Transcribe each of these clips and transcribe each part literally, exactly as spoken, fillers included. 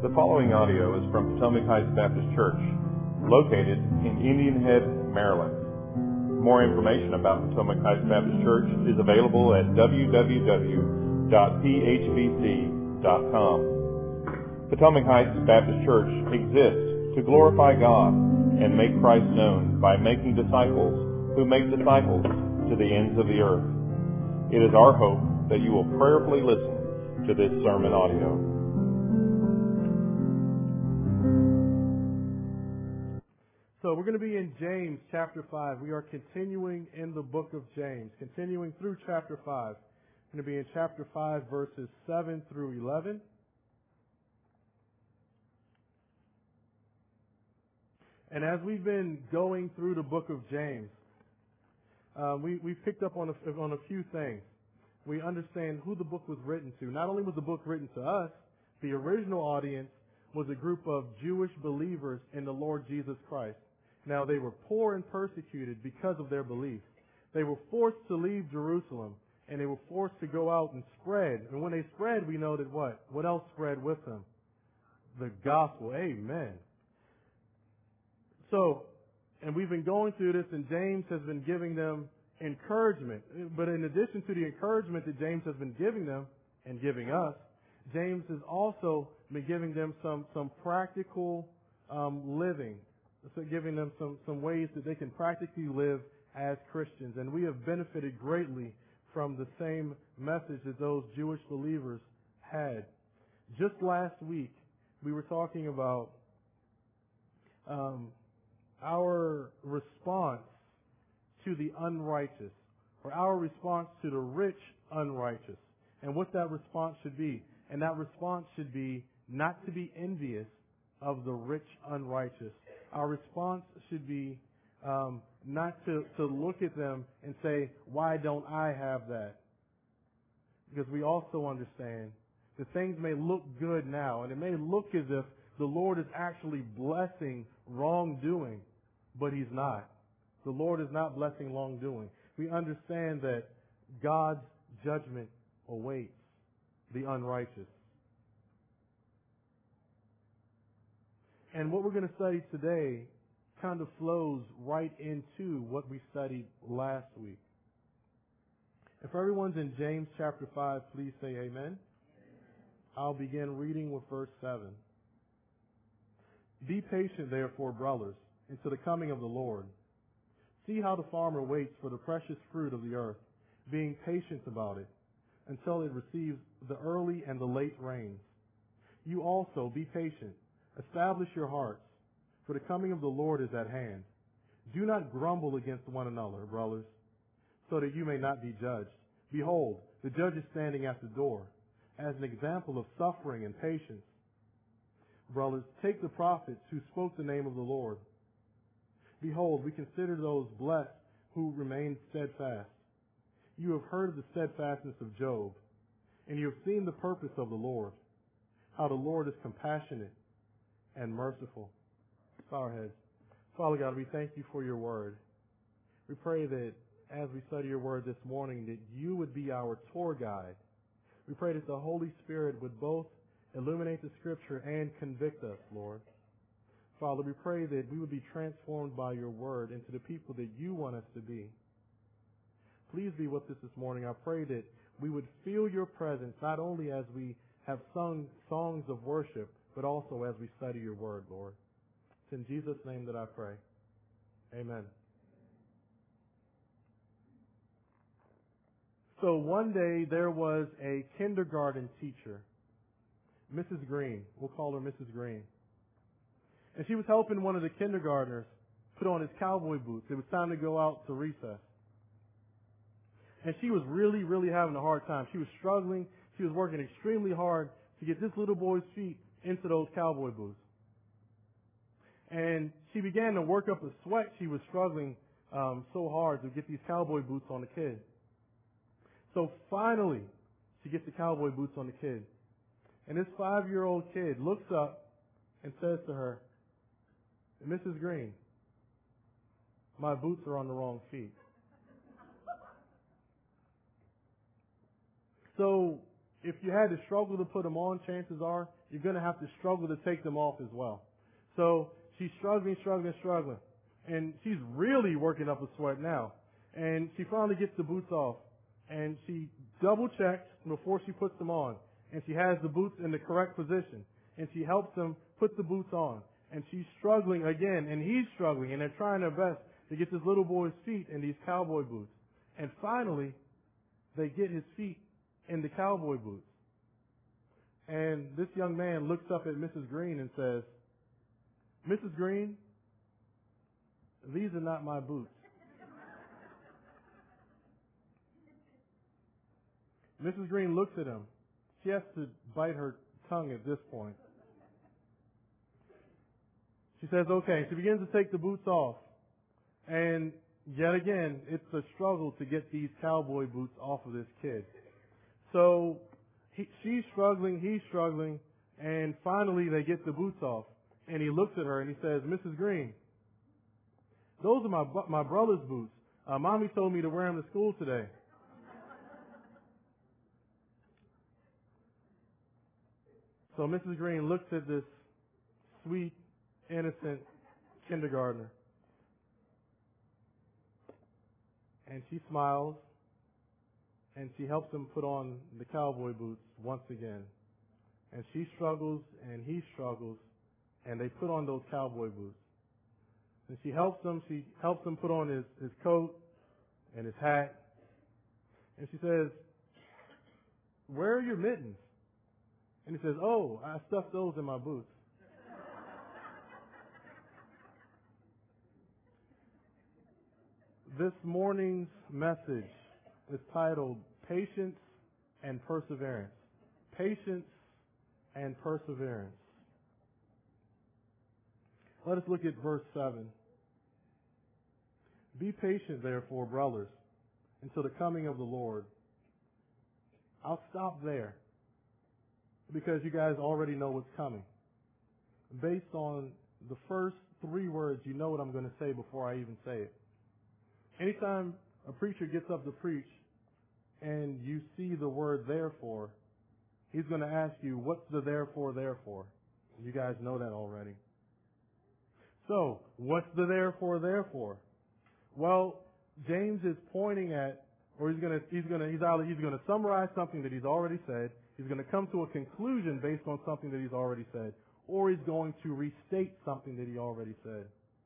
The following audio is from Potomac Heights Baptist Church, located in Indian Head, Maryland. More information about Potomac Heights Baptist Church is available at w w w dot p h b c dot com. Potomac Heights Baptist Church exists to glorify God and make Christ known by making disciples who make disciples to the ends of the earth. It is our hope that you will prayerfully listen to this sermon audio. So we're going to be in James chapter five. We are continuing in the book of James, continuing through chapter five. We're going to be in chapter five, verses seven through eleven. And as we've been going through the book of James, uh, we, we've picked up on a, on a few things. We understand who the book was written to. Not only was the book written to us, the original audience was a group of Jewish believers in the Lord Jesus Christ. Now, they were poor and persecuted because of their beliefs. They were forced to leave Jerusalem, and they were forced to go out and spread. And when they spread, we know that what? What else spread with them? The gospel. Amen. So, and we've been going through this, and James has been giving them encouragement. But in addition to the encouragement that James has been giving them and giving us, James has also been giving them some, some practical um, living. So giving them some, some ways that they can practically live as Christians. And we have benefited greatly from the same message that those Jewish believers had. Just last week, we were talking about um, our response to the unrighteous, or our response to the rich unrighteous, and what that response should be. And that response should be not to be envious of the rich unrighteous. Our response should be um, not to, to look at them and say, why don't I have that? Because we also understand that things may look good now, and it may look as if the Lord is actually blessing wrongdoing, but He's not. The Lord is not blessing wrongdoing. We understand that God's judgment awaits the unrighteous. And what we're going to study today kind of flows right into what we studied last week. If everyone's in James chapter five, please say amen. Amen. I'll begin reading with verse seven. Be patient, therefore, brothers, until the coming of the Lord. See how the farmer waits for the precious fruit of the earth, being patient about it, until it receives the early and the late rains. You also be patient. Establish your hearts, for the coming of the Lord is at hand. Do not grumble against one another, brothers, so that you may not be judged. Behold, the judge is standing at the door, as an example of suffering and patience. Brothers, take the prophets who spoke the name of the Lord. Behold, we consider those blessed who remain steadfast. You have heard of the steadfastness of Job, and you have seen the purpose of the Lord, how the Lord is compassionate and merciful. Bow our heads. Father God, we thank you for your word. We pray that as we study your word this morning, that you would be our tour guide. We pray that the Holy Spirit would both illuminate the scripture and convict us, Lord. Father, we pray that we would be transformed by your word into the people that you want us to be. Please be with us this morning. I pray that we would feel your presence, not only as we have sung songs of worship, but also as we study your word, Lord. It's in Jesus' name that I pray. Amen. So one day there was a kindergarten teacher, Missus Green. We'll call her Missus Green. And she was helping one of the kindergartners put on his cowboy boots. It was time to go out to recess. And she was really, really having a hard time. She was struggling. She was working extremely hard to get this little boy's feet into those cowboy boots. And she began to work up a sweat. She was struggling um, so hard to get these cowboy boots on the kid. So finally, she gets the cowboy boots on the kid. And this five-year-old kid looks up and says to her, Missus Green, my boots are on the wrong feet. So if you had to struggle to put them on, chances are you're going to have to struggle to take them off as well. So she's struggling, struggling, struggling. And she's really working up a sweat now. And she finally gets the boots off. And she double checks before she puts them on. And she has the boots in the correct position. And she helps them put the boots on. And she's struggling again, and he's struggling, and they're trying their best to get this little boy's feet in these cowboy boots. And finally, they get his feet in the cowboy boots. And this young man looks up at Missus Green and says, "Missus Green, these are not my boots." Missus Green looks at him. She has to bite her tongue at this point. She says, okay. She begins to take the boots off. And yet again, it's a struggle to get these cowboy boots off of this kid. So he, she's struggling, he's struggling, and finally they get the boots off. And he looks at her and he says, "Missus Green, those are my my brother's boots. Uh, Mommy told me to wear them to school today." So Missus Green looks at this sweet, innocent kindergartner, and she smiles, and she helps him put on the cowboy boots once again. And she struggles, and he struggles, and they put on those cowboy boots. And she helps him, she helps him put on his, his coat and his hat. And she says, "Where are your mittens?" And he says, "Oh, I stuffed those in my boots." This morning's message is titled Patience and Perseverance. Patience and Perseverance. Let us look at verse seven. "Be patient, therefore, brothers, until the coming of the Lord." I'll stop there because you guys already know what's coming. Based on the first three words, you know what I'm going to say before I even say it. Anytime a preacher gets up to preach and you see the word therefore, he's going to ask you, what's the therefore, therefore? You guys know that already. So, what's the therefore, therefore? Well, James is pointing at, or he's going to, he's going to, he's either, he's going to summarize something that he's already said, he's going to come to a conclusion based on something that he's already said, or he's going to restate something that he already said.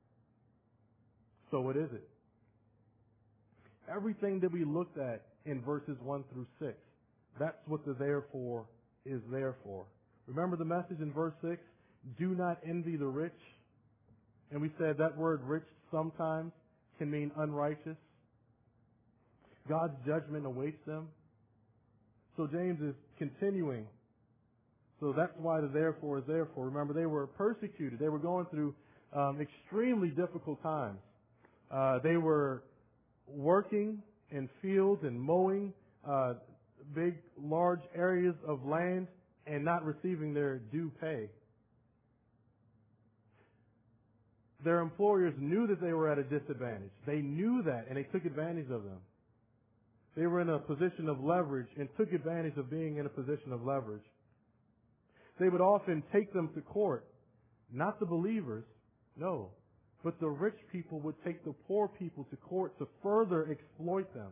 So what is it? Everything that we looked at in verses one through six, that's what the therefore is there for. Remember the message in verse six? Do not envy the rich. And we said that word rich sometimes can mean unrighteous. God's judgment awaits them. So James is continuing. So that's why the therefore is therefore. Remember, they were persecuted. They were going through um, extremely difficult times. Uh, they were working in fields and mowing uh, big, large areas of land and not receiving their due pay. Their employers knew that they were at a disadvantage. They knew that, and they took advantage of them. They were in a position of leverage and took advantage of being in a position of leverage. They would often take them to court, not the believers, no, but the rich people would take the poor people to court to further exploit them.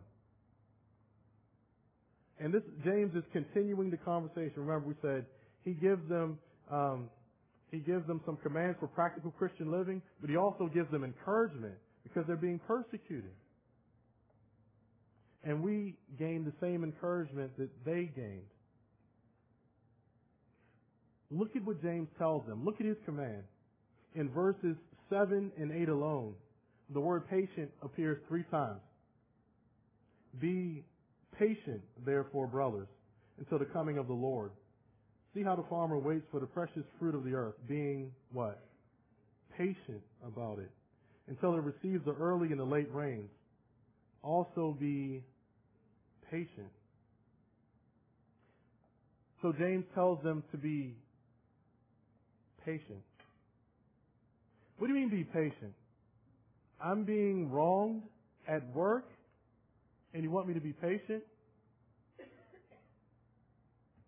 And this, James is continuing the conversation. Remember, we said he gives them, um, he gives them some commands for practical Christian living, but he also gives them encouragement because they're being persecuted. And we gain the same encouragement that they gained. Look at what James tells them. Look at his command. In verses seven and eight alone, the word patient appears three times. Be patient, therefore, brothers, until the coming of the Lord. See how the farmer waits for the precious fruit of the earth, being what? Patient about it, until it receives the early and the late rains. Also be patient. So James tells them to be patient. What do you mean be patient? I'm being wronged at work and you want me to be patient?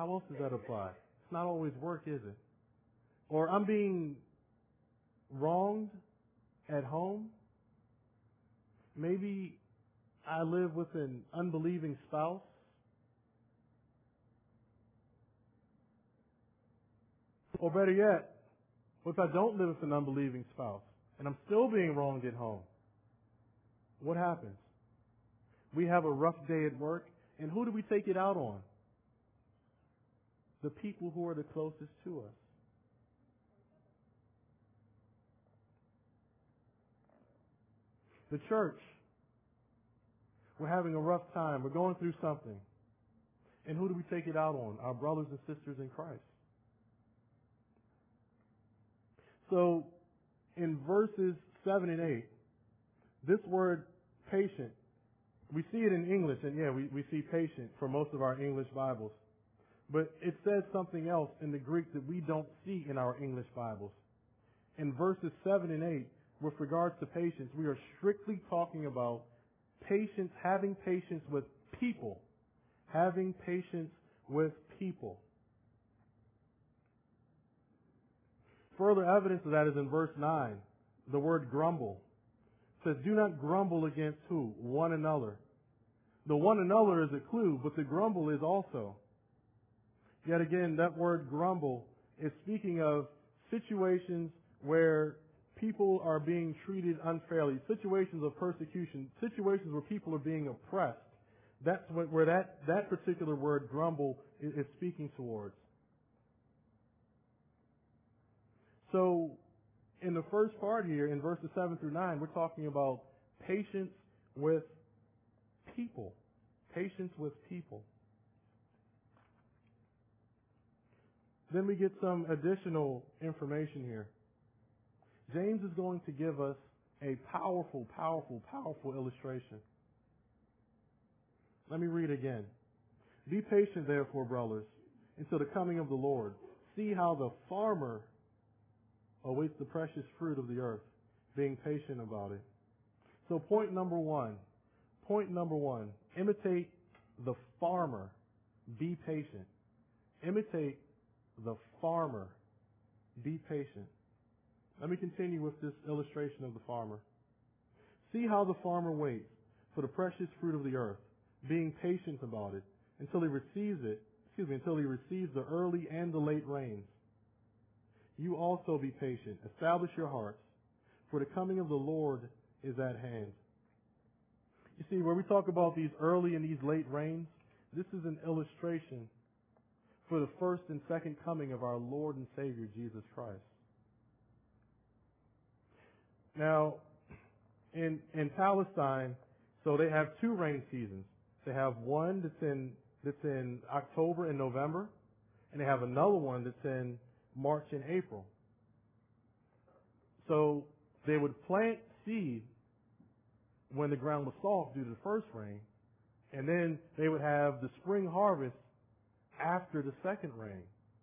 How else does that apply? It's not always work, is it? Or I'm being wronged at home. Maybe I live with an unbelieving spouse. Or better yet, what if I don't live with an unbelieving spouse and I'm still being wronged at home? What happens? We have a rough day at work, and who do we take it out on? The people who are the closest to us. The church. We're having a rough time. We're going through something. And who do we take it out on? Our brothers and sisters in Christ. So, in verses seven and eight, this word patient, we see it in English, and yeah, we, we see patient for most of our English Bibles. But it says something else in the Greek that we don't see in our English Bibles. In verses seven and eight, with regards to patience, we are strictly talking about patience, having patience with people. Having patience with people. Further evidence of that is in verse nine. The word grumble. It says, do not grumble against who? One another. The one another is a clue, but the grumble is also. Yet again, that word grumble is speaking of situations where people are being treated unfairly, situations of persecution, situations where people are being oppressed. That's what, where that, that particular word grumble is, is speaking towards. So, in the first part here, in verses seven through nine, we're talking about patience with people. Patience with people. Then we get some additional information here. James is going to give us a powerful, powerful, powerful illustration. Let me read again. Be patient, therefore, brothers, until the coming of the Lord. See how the farmer awaits the precious fruit of the earth, being patient about it. So point number one, point number one, imitate the farmer. Be patient. Imitate the farmer. Be patient. Let me continue with this illustration of the farmer. See how the farmer waits for the precious fruit of the earth, being patient about it, until he receives it, excuse me, until he receives the early and the late rains. You also be patient. Establish your hearts, for the coming of the Lord is at hand. You see, where we talk about these early and these late rains, this is an illustration for the first and second coming of our Lord and Savior, Jesus Christ. Now, in, in Palestine, so they have two rain seasons. They have one that's in, that's in October and November, and they have another one that's in March and April. So they would plant seed when the ground was soft due to the first rain, and then they would have the spring harvest after the second rain.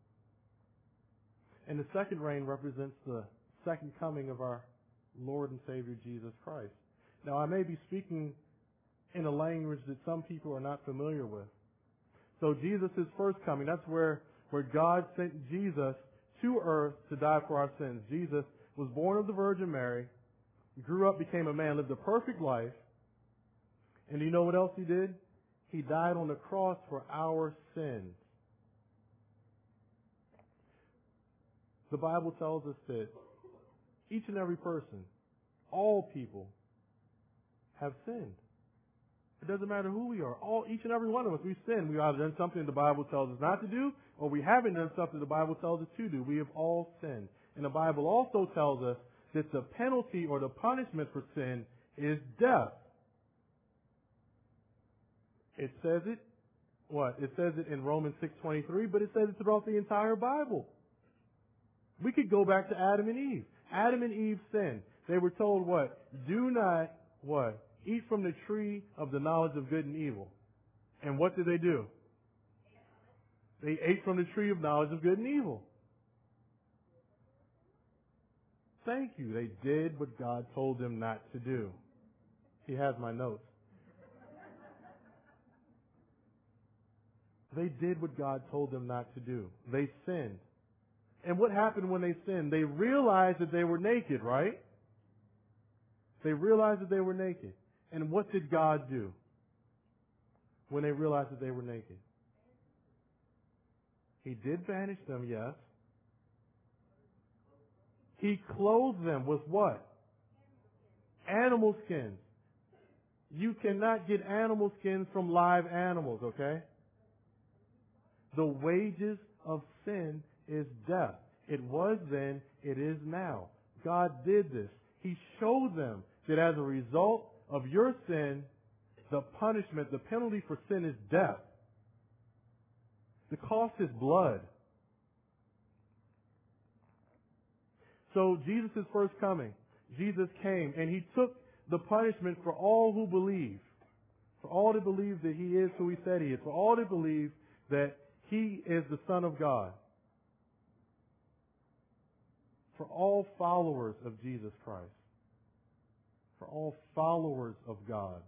And the second rain represents the second coming of our Lord and Savior Jesus Christ. Now, I may be speaking in a language that some people are not familiar with. So Jesus' first coming, that's where, where God sent Jesus to earth to die for our sins. Jesus was born of the Virgin Mary, grew up, became a man, lived a perfect life. And do you know what else he did? He died on the cross for our sins. The Bible tells us that each and every person, all people, have sinned. It doesn't matter who we are. All, each and every one of us, we've sinned. We've either done something the Bible tells us not to do, or we haven't done something the Bible tells us to do. We have all sinned. And the Bible also tells us that the penalty or the punishment for sin is death. It says it, what? It says it in Romans six twenty-three, but it says it throughout the entire Bible. We could go back to Adam and Eve. Adam and Eve sinned. They were told what? Do not, what? Eat from the tree of the knowledge of good and evil. And what did they do? They ate from the tree of knowledge of good and evil. Thank you. They did what God told them not to do. He has my notes. They did what God told them not to do. They sinned. And what happened when they sinned? They realized that they were naked, right? They realized that they were naked. And what did God do when they realized that they were naked? He did banish them, yes. He clothed them with what? Animal skins. You cannot get animal skins from live animals, okay? The wages of sin is death. It was then, it is now. God did this. He showed them that as a result of your sin, the punishment, the penalty for sin is death. The cost is blood. So Jesus' first coming, Jesus came and He took the punishment for all who believe. For all that believe that He is who He said He is. For all that believe that He is the Son of God. For all followers of Jesus Christ. For all followers of God.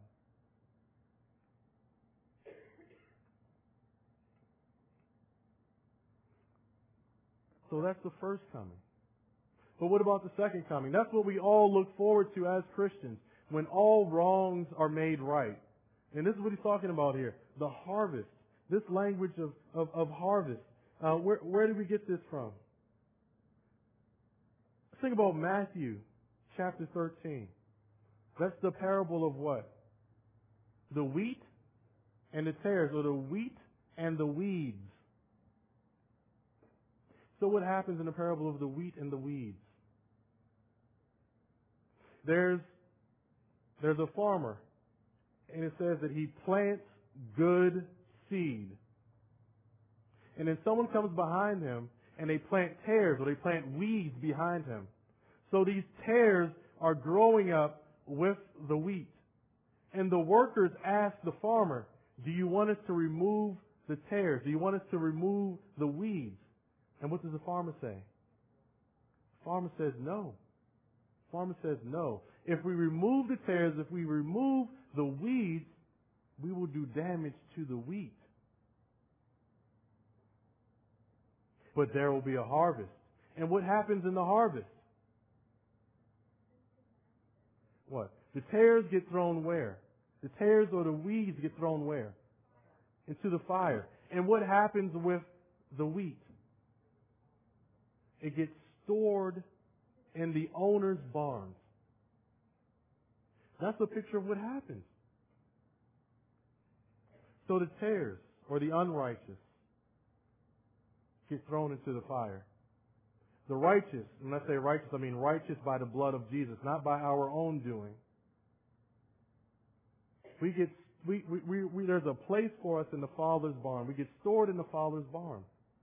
So that's the first coming. But what about the second coming? That's what we all look forward to as Christians, when all wrongs are made right. And this is what he's talking about here. The harvest. This language of, of, of harvest. Uh, where, where did we get this from? Let's think about Matthew chapter thirteen. That's the parable of what? The wheat and the tares, or the wheat and the weeds. So what happens in the parable of the wheat and the weeds? There's, there's a farmer, and it says that he plants good seed. And then someone comes behind him, and they plant tares, or they plant weeds behind him. So these tares are growing up with the wheat. And the workers ask the farmer, do you want us to remove the tares? Do you want us to remove the weeds? And what does the farmer say? The farmer says no. The farmer says no. If we remove the tares, if we remove the weeds, we will do damage to the wheat. But there will be a harvest. And what happens in the harvest? What? The tares get thrown where? The tares or the weeds get thrown where? Into the fire. And what happens with the wheat? It gets stored in the owner's barns. That's a picture of what happens. So the tares, or the unrighteous, get thrown into the fire. The righteous, and when I say righteous, I mean righteous by the blood of Jesus, not by our own doing. We get, we, we, we, we, there's a place for us in the Father's barn. We get stored in the Father's barn.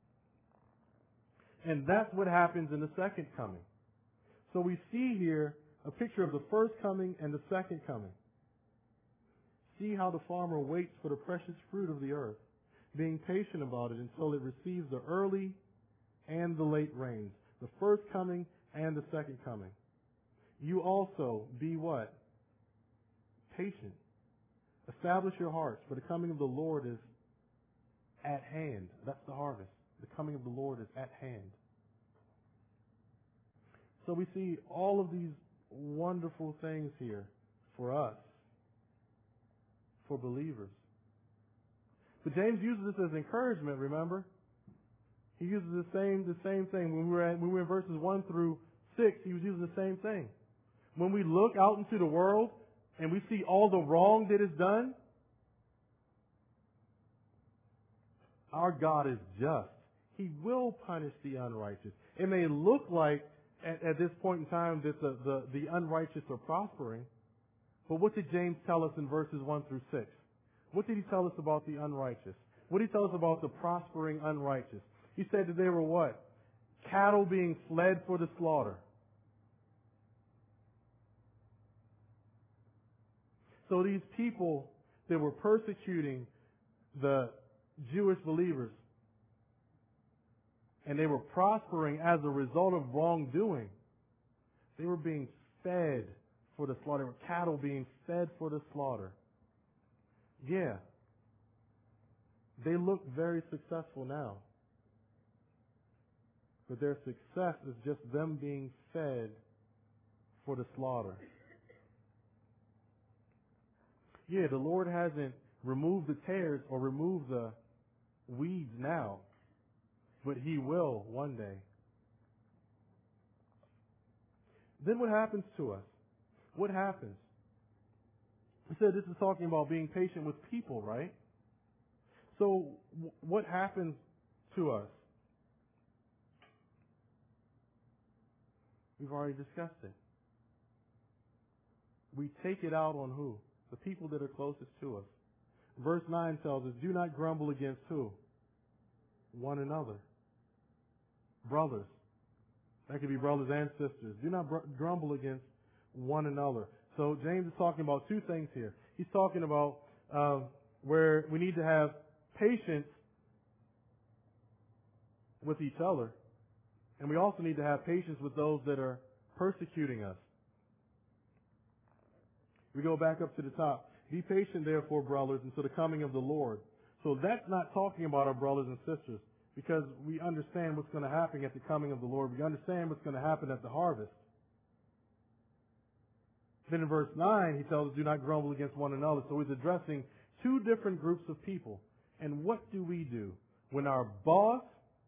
And that's what happens in the second coming. So we see here a picture of the first coming and the second coming. See how the farmer waits for the precious fruit of the earth, being patient about it until it receives the early and the late rains, the first coming and the second coming. You also be what? Patient. Establish your hearts, for the coming of the Lord is at hand. That's the harvest. The coming of the Lord is at hand. So we see all of these wonderful things here for us, for believers. But James uses this as encouragement, remember? He uses the same the same thing. When we were at, when we were in verses one through six, he was using the same thing. When we look out into the world and we see all the wrong that is done, our God is just. He will punish the unrighteous. It may look like at, at this point in time that the, the, the unrighteous are prospering, but what did James tell us in verses one through six? What did he tell us about the unrighteous? What did he tell us about the prospering unrighteous? He said that they were what? Cattle being fled for the slaughter. So these people that were persecuting the Jewish believers, and they were prospering as a result of wrongdoing, they were being fed for the slaughter. They were cattle being fed for the slaughter. Yeah. They look very successful now. But their success is just them being fed for the slaughter. Yeah, the Lord hasn't removed the tares or removed the weeds now, but He will one day. Then what happens to us? What happens? We said this is talking about being patient with people, right? So w- what happens to us? We've already discussed it. We take it out on who? The people that are closest to us. Verse nine tells us, do not grumble against who? One another. Brothers. That could be brothers and sisters. Do not br- grumble against one another. So James is talking about two things here. He's talking about uh, where we need to have patience with each other. And we also need to have patience with those that are persecuting us. We go back up to the top. Be patient, therefore, brothers, until the coming of the Lord. So that's not talking about our brothers and sisters, because we understand what's going to happen at the coming of the Lord. We understand what's going to happen at the harvest. Then in verse nine, he tells us, do not grumble against one another. So he's addressing two different groups of people. And what do we do? When our boss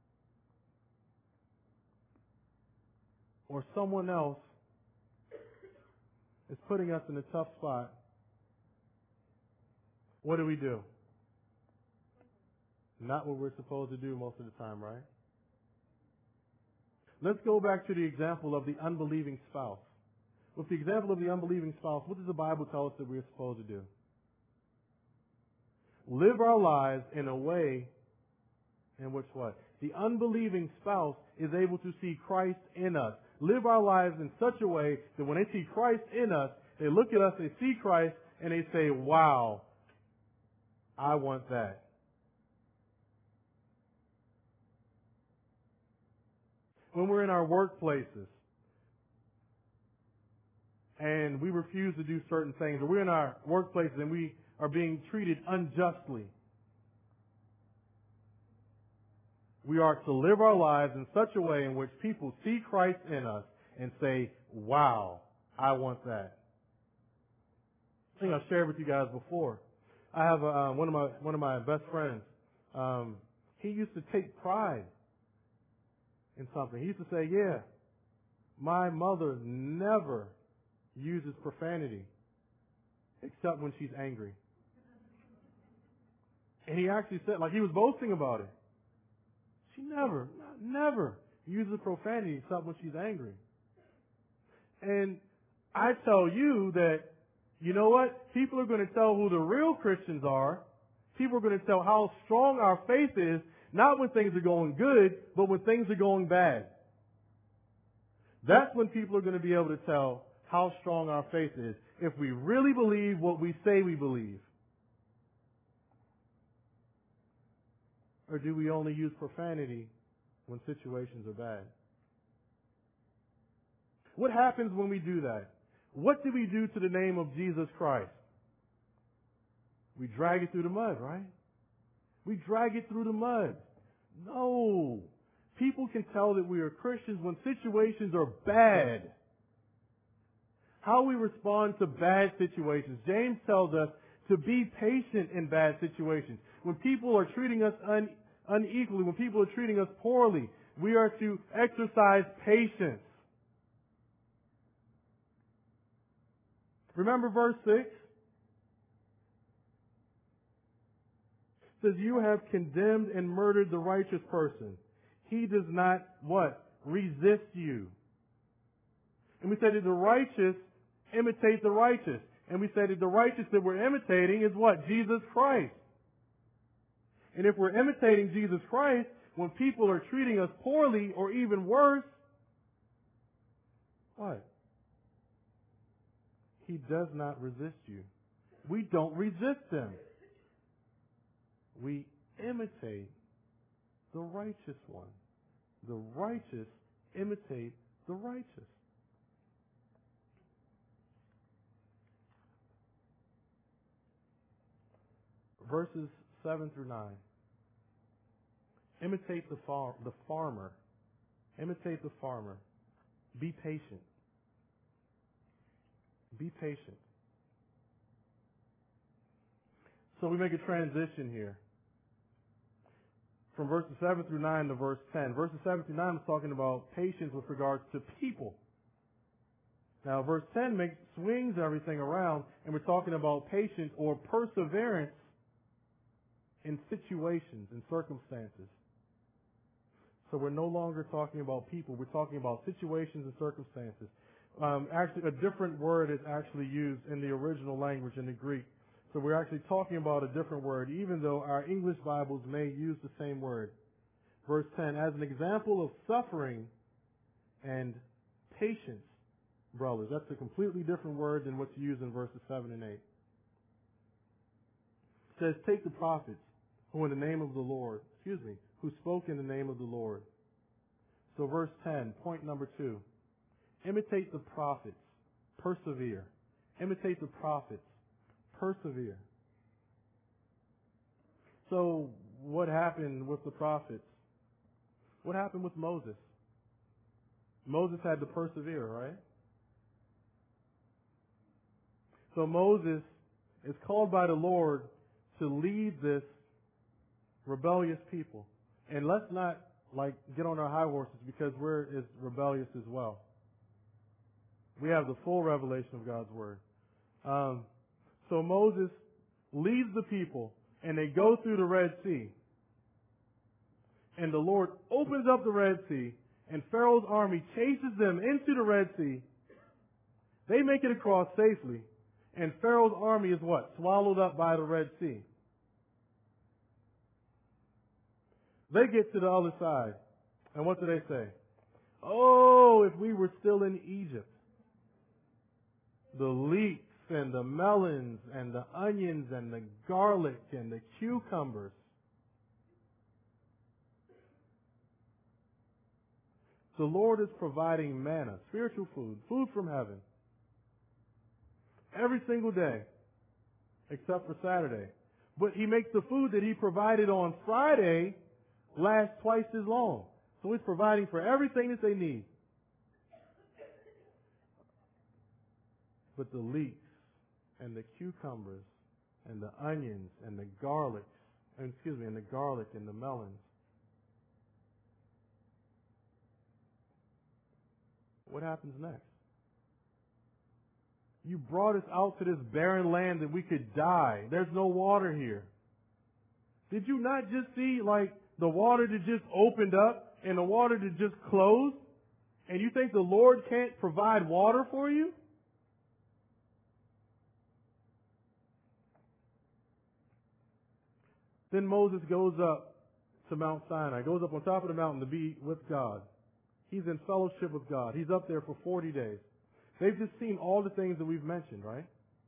or someone else is putting us in a tough spot, what do we do? Not what we're supposed to do most of the time, right? Let's go back to the example of the unbelieving spouse. With the example of the unbelieving spouse, what does the Bible tell us that we're supposed to do? Live our lives in a way in which what? The unbelieving spouse is able to see Christ in us. Live our lives in such a way that when they see Christ in us, they look at us, they see Christ, and they say, wow, I want that. When we're in our workplaces and we refuse to do certain things, or we're in our workplaces and we are being treated unjustly, we are to live our lives in such a way in which people see Christ in us and say, wow, I want that. I think I've shared with you guys before. I have a, uh, one of my one of my best friends. Um, he used to take pride in something. He used to say, yeah, my mother never uses profanity except when she's angry. And he actually said, like he was boasting about it. She never, never uses profanity except when she's angry. And I tell you that, you know what? People are going to tell who the real Christians are. People are going to tell how strong our faith is, not when things are going good, but when things are going bad. That's when people are going to be able to tell how strong our faith is, if we really believe what we say we believe. Or do we only use profanity when situations are bad? What happens when we do that? What do we do to the name of Jesus Christ? We drag it through the mud, right? We drag it through the mud. No. People can tell that we are Christians when situations are bad. How we respond to bad situations. James tells us to be patient in bad situations. When people are treating us un- unequally, when people are treating us poorly, we are to exercise patience. Remember verse six? It says, you have condemned and murdered the righteous person. He does not, what? Resist you. And we said that the righteous imitate the righteous. And we said that the righteous that we're imitating is what? Jesus Christ. And if we're imitating Jesus Christ, when people are treating us poorly or even worse, what? He does not resist you. We don't resist them. We imitate the righteous one. The righteous imitate the righteous. Verses seven through nine. Imitate the, far, the farmer. Imitate the farmer. Be patient. Be patient. So we make a transition here from verses seven through nine to verse ten. Verses seven through nine is talking about patience with regards to people. Now, verse ten makes swings everything around, and we're talking about patience or perseverance in situations and circumstances. So we're no longer talking about people. We're talking about situations and circumstances. Um, actually, a different word is actually used in the original language in the Greek. So we're actually talking about a different word, even though our English Bibles may use the same word. Verse ten, as an example of suffering and patience, brothers. That's a completely different word than what's used in verses seven and eight. It says, take the prophets who in the name of the Lord, excuse me, who spoke in the name of the Lord. So verse ten, point number two. Imitate the prophets, persevere. Imitate the prophets, persevere. So what happened with the prophets? What happened with Moses? Moses had to persevere, right? So Moses is called by the Lord to lead this rebellious people. And let's not like get on our high horses because we're as rebellious as well. We have the full revelation of God's Word. Um, so Moses leads the people and they go through the Red Sea. And the Lord opens up the Red Sea and Pharaoh's army chases them into the Red Sea. They make it across safely. And Pharaoh's army is what? Swallowed up by the Red Sea. They get to the other side. And what do they say? Oh, if we were still in Egypt. The leeks and the melons and the onions and the garlic and the cucumbers. The Lord is providing manna, spiritual food, food from heaven. Every single day, except for Saturday. But He makes the food that He provided on Friday last twice as long. So He's providing for everything that they need. But the leeks and the cucumbers and the onions and the garlic, excuse me, and the garlic and the melons. What happens next? You brought us out to this barren land that we could die. There's no water here. Did you not just see like the water that just opened up and the water that just closed? And you think the Lord can't provide water for you? Then Moses goes up to Mount Sinai, goes up on top of the mountain to be with God. He's in fellowship with God. He's up there for forty days. They've just seen all the things that we've mentioned, right?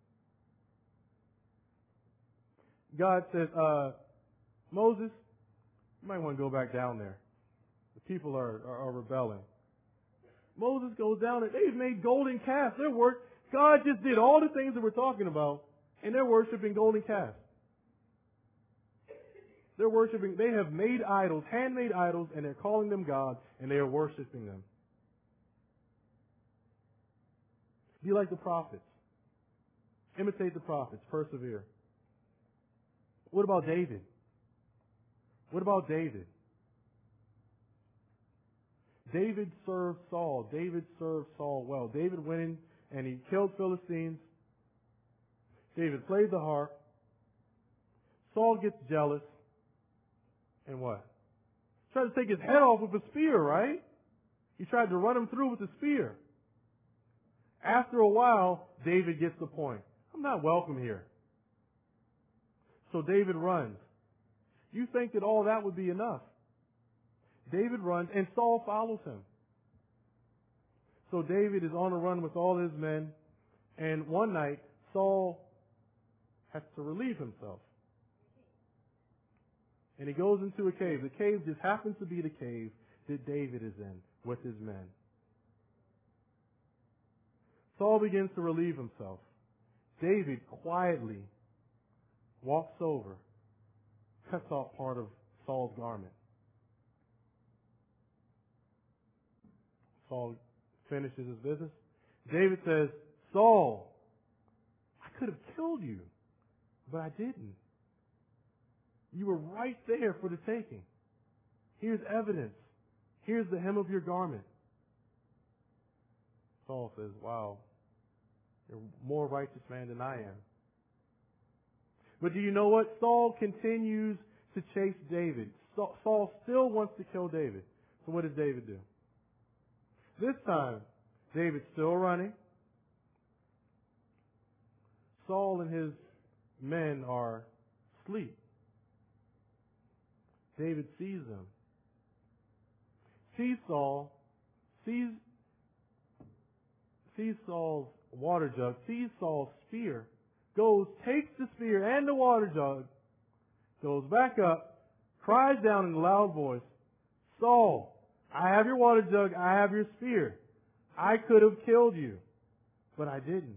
God says, uh, Moses, you might want to go back down there. The people are, are, are rebelling. Moses goes down there. They've made golden calves. They're work. God just did all the things that we're talking about, and they're worshiping golden calves. They're worshiping, they have made idols, handmade idols, and they're calling them God, and they are worshiping them. Be like the prophets. Imitate the prophets. Persevere. What about David? What about David? David served Saul. David served Saul well. David went in and he killed Philistines. David played the harp. Saul gets jealous. And what? Tried to take his head off with a spear, right? He tried to run him through with a spear. After a while, David gets the point. I'm not welcome here. So David runs. You think that all that would be enough. David runs and Saul follows him. So David is on a run with all his men, and one night Saul has to relieve himself. And he goes into a cave. The cave just happens to be the cave that David is in with his men. Saul begins to relieve himself. David quietly walks over, cuts off part of Saul's garment. Saul finishes his business. David says, Saul, I could have killed you, but I didn't. You were right there for the taking. Here's evidence. Here's the hem of your garment. Saul says, wow, you're a more righteous man than I am. But do you know what? Saul continues to chase David. Saul still wants to kill David. So what does David do? This time, David's still running. Saul and his men are asleep. David sees them. Sees Saul, sees, sees Saul's water jug, sees Saul's spear, goes, takes the spear and the water jug, goes back up, cries down in a loud voice, Saul, I have your water jug, I have your spear. I could have killed you, but I didn't.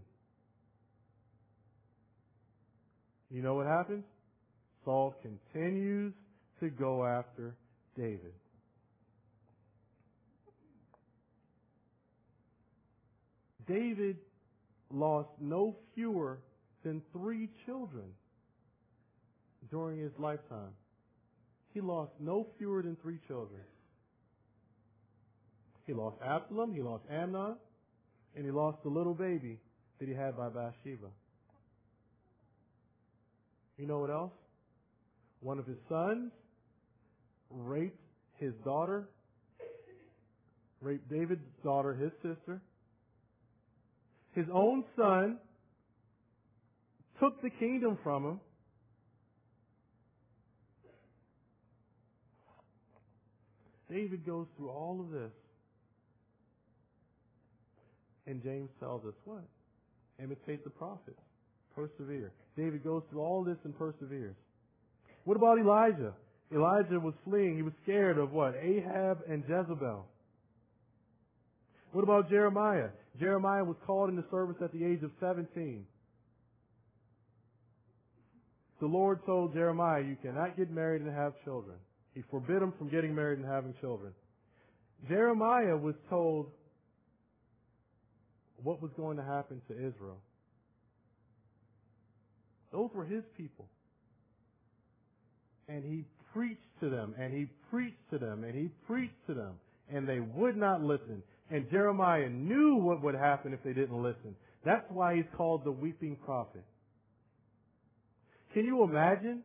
You know what happens? Saul continues to go after David. David lost no fewer than three children during his lifetime. He lost no fewer than three children. He lost Absalom, he lost Amnon, and he lost the little baby that he had by Bathsheba. You know what else? One of his sons raped his daughter, raped David's daughter, his sister. His own son took the kingdom from him. David goes through all of this. And James tells us what? Imitate the prophets. Persevere. David goes through all this and perseveres. What about Elijah? Elijah was fleeing. He was scared of what? Ahab and Jezebel. What about Jeremiah? Jeremiah was called into service at the age of seventeen. The Lord told Jeremiah, you cannot get married and have children. He forbid him from getting married and having children. Jeremiah was told what was going to happen to Israel. Those were his people. And he preached to them, and he preached to them, and he preached to them, and they would not listen. And Jeremiah knew what would happen if they didn't listen. That's why he's called the weeping prophet. Can you imagine?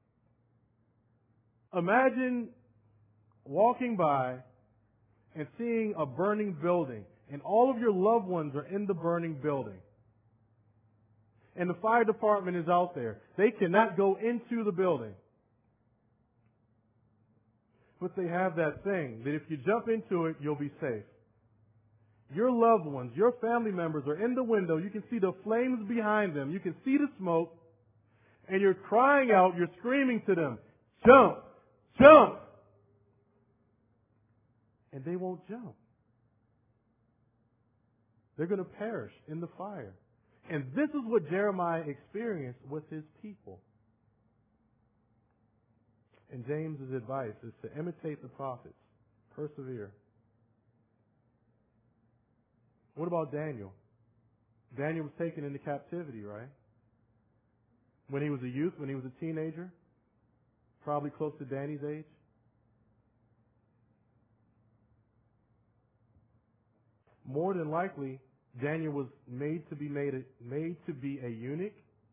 Imagine walking by and seeing a burning building, and all of your loved ones are in the burning building. And the fire department is out there. They cannot go into the building. But they have that thing that if you jump into it, you'll be safe. Your loved ones, your family members are in the window. You can see the flames behind them. You can see the smoke. And you're crying out, you're screaming to them, jump, jump. And they won't jump. They're going to perish in the fire. And this is what Jeremiah experienced with his people. And James's advice is to imitate the prophets. Persevere. What about Daniel? Daniel was taken into captivity, right? When he was a youth, when he was a teenager, probably close to Danny's age. More than likely, Daniel was made to be made, a, made to be a eunuch.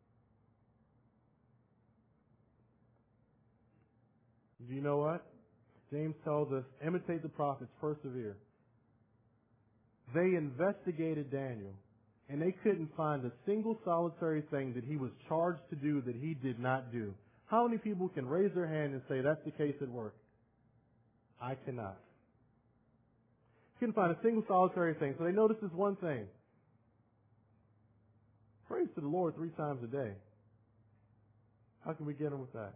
Do you know what? James tells us, imitate the prophets, persevere. They investigated Daniel, and they couldn't find a single solitary thing that he was charged to do that he did not do. How many people can raise their hand and say, that's the case at work? I cannot. Couldn't find a single solitary thing. So they noticed this one thing. Praise to the Lord three times a day. How can we get him with that?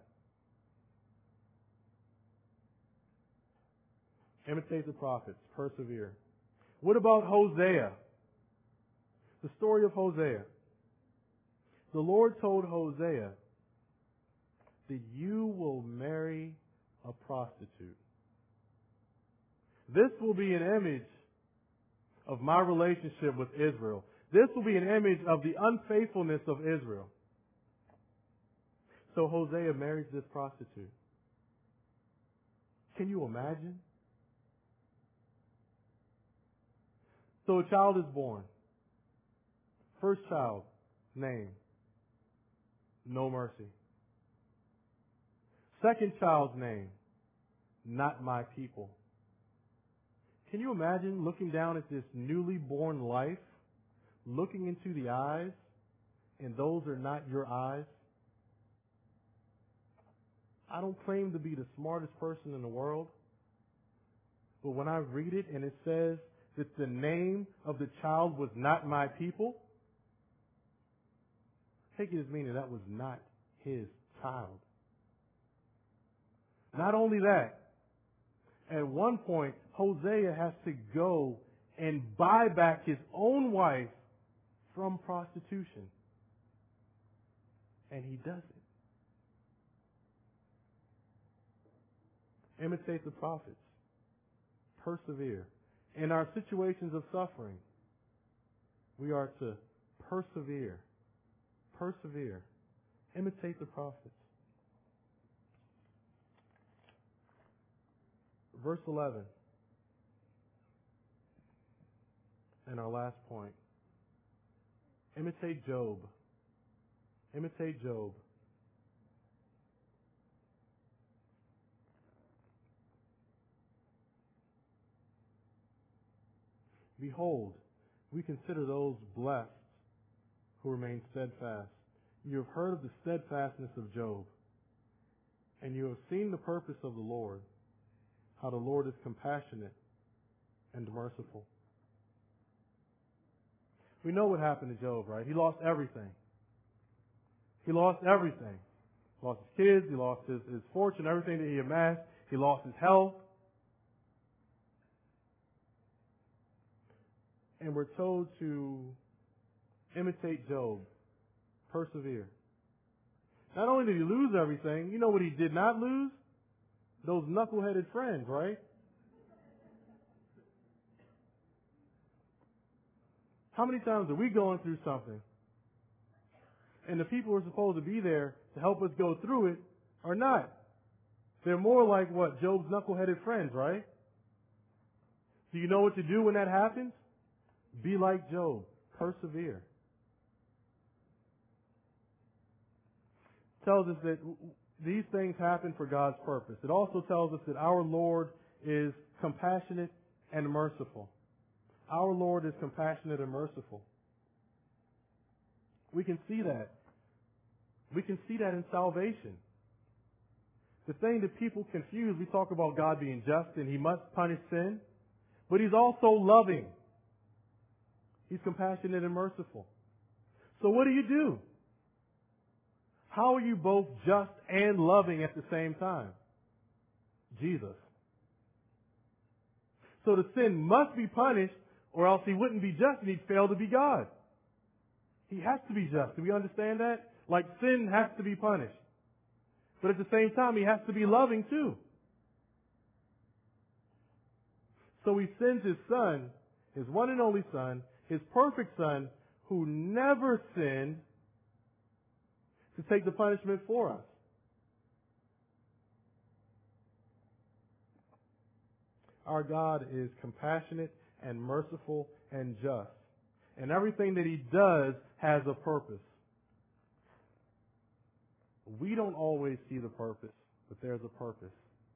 Imitate the prophets. Persevere. What about Hosea? The story of Hosea. The Lord told Hosea that you will marry a prostitute. This will be an image of my relationship with Israel. This will be an image of the unfaithfulness of Israel. So Hosea marries this prostitute. Can you imagine? So a child is born. First child, name, no mercy. Second child's name, not my people. Can you imagine looking down at this newly born life, looking into the eyes, and those are not your eyes? I don't claim to be the smartest person in the world, but when I read it and it says that the name of the child was not my people, take it as meaning that was not his child. Not only that, at one point, Hosea has to go and buy back his own wife from prostitution. And he does it. Imitate the prophets. Persevere. In our situations of suffering, we are to persevere. Persevere. Imitate the prophets. Verse eleven. And our last point. Imitate Job. Imitate Job. Behold, we consider those blessed who remain steadfast. You have heard of the steadfastness of Job, and you have seen the purpose of the Lord, how the Lord is compassionate and merciful. We know what happened to Job, right? He lost everything. He lost everything. He lost his kids, he lost his, his fortune, everything that he amassed. He lost his health. And we're told to imitate Job. Persevere. Not only did he lose everything, you know what he did not lose? Those knuckleheaded friends, right? How many times are we going through something and the people who are supposed to be there to help us go through it are not? They're more like what? Job's knuckleheaded friends, right? Do you know what to do when that happens? Be like Job. Persevere. It tells us that these things happen for God's purpose. It also tells us that our Lord is compassionate and merciful. Our Lord is compassionate and merciful. We can see that. We can see that in salvation. The thing that people confuse, we talk about God being just and He must punish sin, but He's also loving. He's compassionate and merciful. So what do you do? How are you both just and loving at the same time? Jesus. So the sin must be punished, or else He wouldn't be just and He'd fail to be God. He has to be just. Do we understand that? Like sin has to be punished. But at the same time, He has to be loving too. So He sends His Son, His one and only Son, His perfect Son, who never sinned, to take the punishment for us. Our God is compassionate and merciful and just. And everything that He does has a purpose. We don't always see the purpose, but there's a purpose.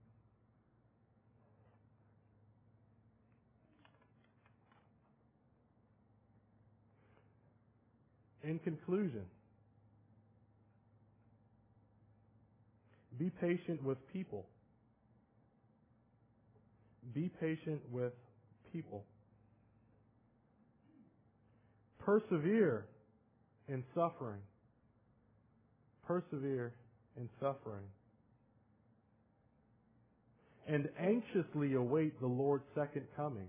In conclusion, be patient with people. Be patient with people. Persevere in suffering. Persevere in suffering. And anxiously await the Lord's second coming.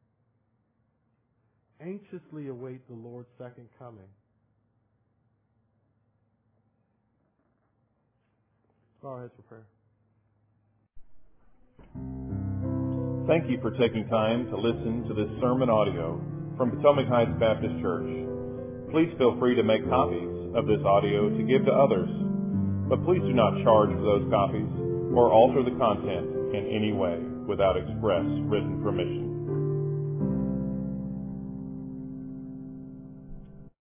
Anxiously await the Lord's second coming. Bow our heads for prayer. Thank you for taking time to listen to this sermon audio from Potomac Heights Baptist Church. Please feel free to make copies of this audio to give to others, but please do not charge for those copies or alter the content in any way without express written permission.